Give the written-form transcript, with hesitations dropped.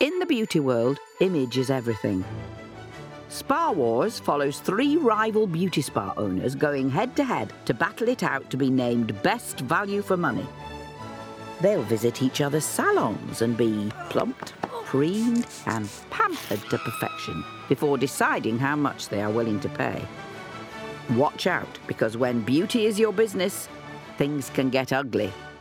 In the beauty world, image is everything. Spa Wars follows 3 rival beauty spa owners going head-to-head to battle it out to be named best value for money. They'll visit each other's salons and be plumped, preened and pampered to perfection before deciding how much they are willing to pay. Watch out, because when beauty is your business, things can get ugly.